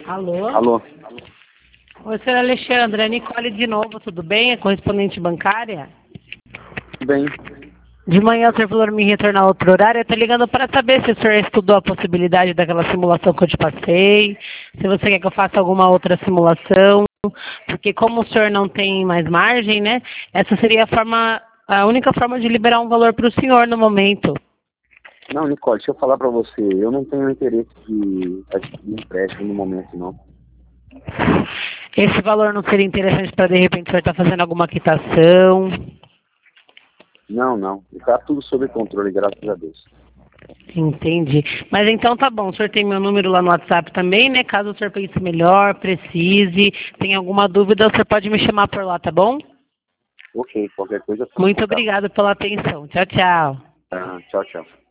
Alô? Alô? Oi, senhor Alexandre, é Nicole de novo, tudo bem? É correspondente bancária? Tudo bem? De manhã o senhor falou me retornar outro horário, eu estou ligando para saber se o senhor estudou a possibilidade daquela simulação que eu te passei, se você quer que eu faça alguma outra simulação, porque como o senhor não tem mais margem, né, essa seria a única forma de liberar um valor para o senhor no momento. Não, Nicole, deixa eu falar pra você. Eu não tenho interesse de adquirir empréstimo no momento, não. Esse valor não seria interessante para, de repente, o senhor estar fazendo alguma quitação? Não. Está tudo sob controle, graças a Deus. Entendi. Mas então tá bom, o senhor tem meu número lá no WhatsApp também, né? Caso o senhor pense melhor, precise, tenha alguma dúvida, o senhor pode me chamar por lá, tá bom? Ok, qualquer coisa. Muito obrigada pela atenção. Tchau, tchau. Tchau.